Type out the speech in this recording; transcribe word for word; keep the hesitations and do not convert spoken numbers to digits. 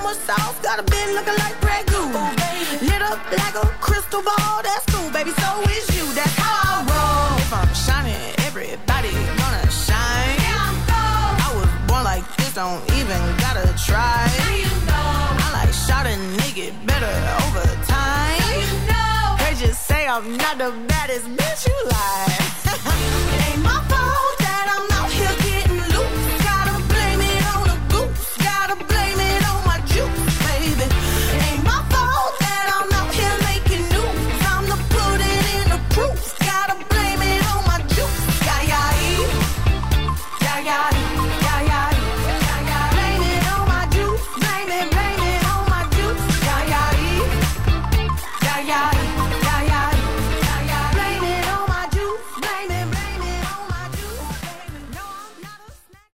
more sauce, got a bitch looking like Ragu. Lit up like a crystal ball, that's cool, baby, so is you, that's how I roll. If I'm shining, everybody gonna shine. Yeah, I'm gold. I was born like this, don't even gotta try. Now you know. I like shot a nigga better over time. Now you know. They just say I'm not the baddest bitch you like.